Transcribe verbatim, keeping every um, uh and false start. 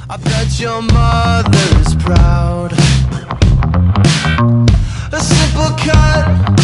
I bet your mother is proud. A simple cut